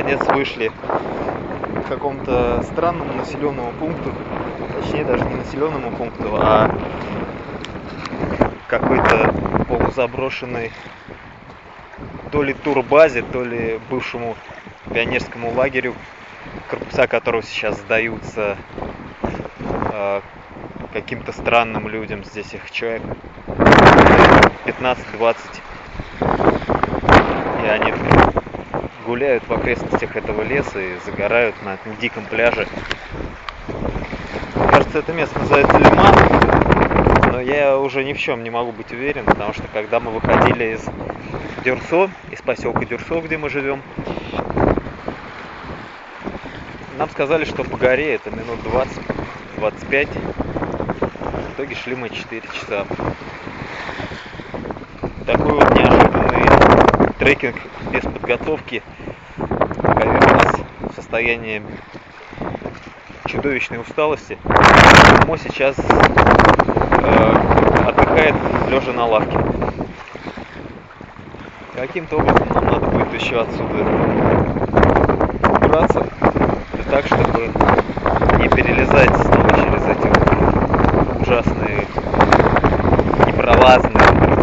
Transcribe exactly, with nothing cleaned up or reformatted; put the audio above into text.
наконец вышли к какому-то странному населенному пункту, точнее даже не населенному пункту, а какой-то полузаброшенной то ли турбазе, то ли бывшему пионерскому лагерю, корпуса которого сейчас сдаются э, каким-то странным людям. Здесь их человек пятнадцать-двадцать, и они гуляют в окрестностях этого леса и загорают на этом диком пляже. Кажется, это место называется Лиман, но я уже ни в чем не могу быть уверен, потому что когда мы выходили из Дюрсо, из поселка Дюрсо, где мы живем, нам сказали, что по горе это минут двадцать-двадцать пять. В итоге шли мы четыре часа. Такой вот неожиданный трекинг без подготовки повел нас в состояние чудовищной усталости. Мо сейчас э, отдыхает лежа на лавке. Каким-то образом нам надо будет еще отсюда убраться, и так, чтобы не перелезать снова через эти ужасные, непролазные